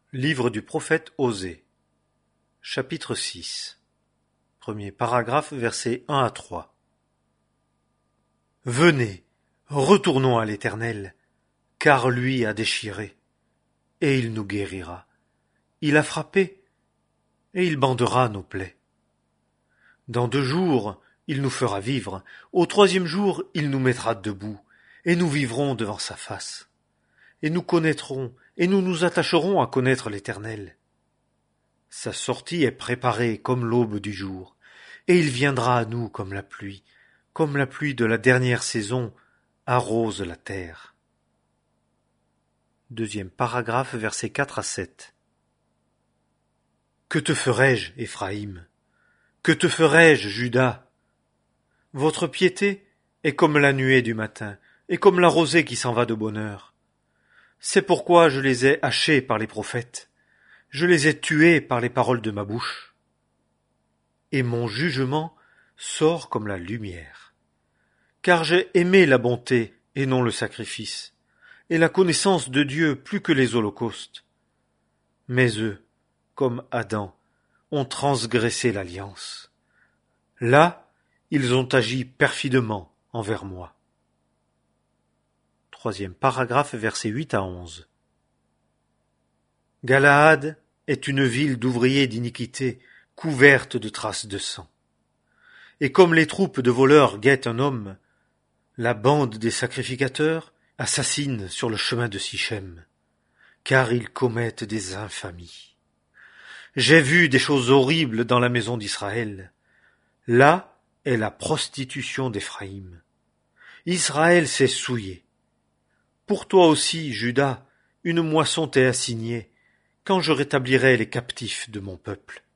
Livre du prophète Osée, chapitre 6. Premier paragraphe, versets 1 à 3. Venez, retournons à l'Éternel, car lui a déchiré, et il nous guérira. Il a frappé, et il bandera nos plaies. Dans 2 jours, il nous fera vivre, au 3e jour, il nous mettra debout, et nous vivrons devant sa face. Et nous connaîtrons, et nous nous attacherons à connaître l'Éternel. Sa sortie est préparée comme l'aube du jour, et il viendra à nous comme la pluie de la dernière saison arrose la terre. 2e paragraphe, versets 4 à 7. Que te ferai-je, Éphraïm? Que te ferai-je, Juda? Votre piété est comme la nuée du matin, et comme la rosée qui s'en va de bonne heure. C'est pourquoi je les ai hachés par les prophètes, je les ai tués par les paroles de ma bouche. Et mon jugement sort comme la lumière. Car j'ai aimé la bonté et non le sacrifice, et la connaissance de Dieu plus que les holocaustes. Mais eux, comme Adam, ont transgressé l'alliance. Là, ils ont agi perfidement envers moi. 3e paragraphe, versets 8 à 11. Galaad est une ville d'ouvriers d'iniquité, couverte de traces de sang. Et comme les troupes de voleurs guettent un homme, la bande des sacrificateurs assassine sur le chemin de Sichem, car ils commettent des infamies. J'ai vu des choses horribles dans la maison d'Israël. Là est la prostitution d'Éphraïm. Israël s'est souillé. Pour toi aussi, Juda, une moisson t'est assignée, quand je rétablirai les captifs de mon peuple.